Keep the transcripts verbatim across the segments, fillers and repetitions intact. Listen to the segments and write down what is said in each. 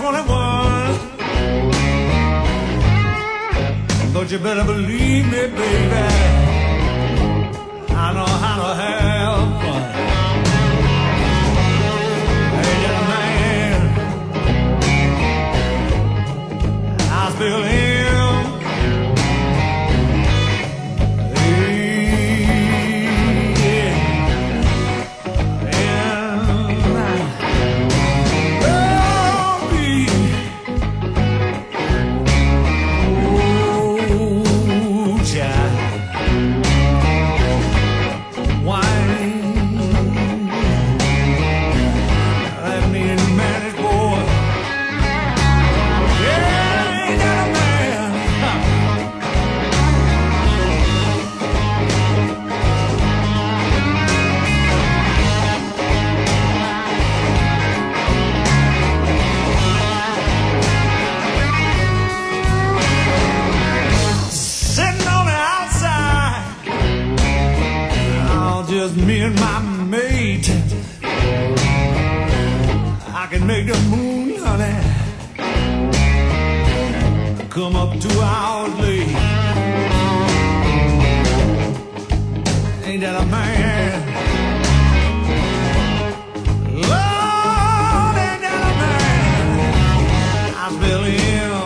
twenty-one. But you better believe me, baby, I know how to have fun. Hey, that man, I still am. Just me and my mate, I can make the moon, honey, come up two hours late. Ain't that a man? Lord, ain't that a man? I spell him.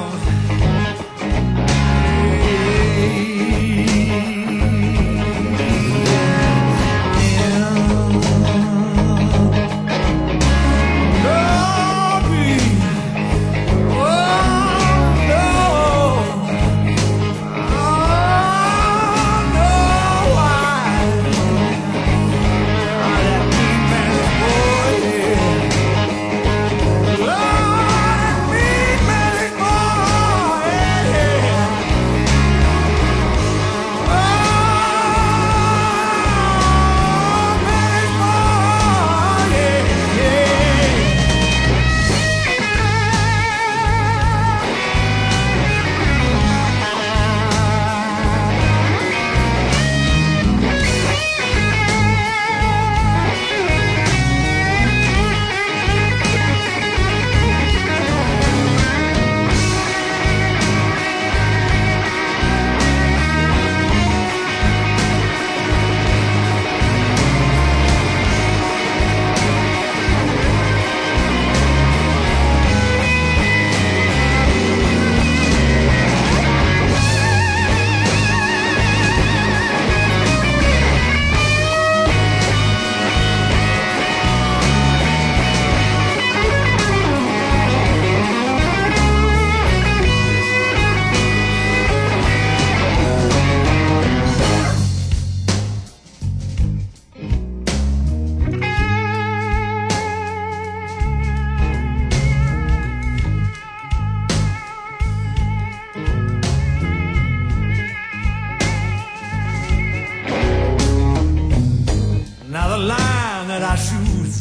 Line that I shoot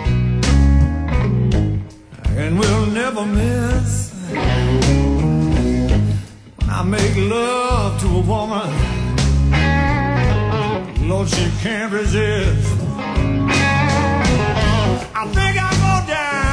and will never miss. When I make love to a woman, Lord, she can't resist. I think I'm gonna die.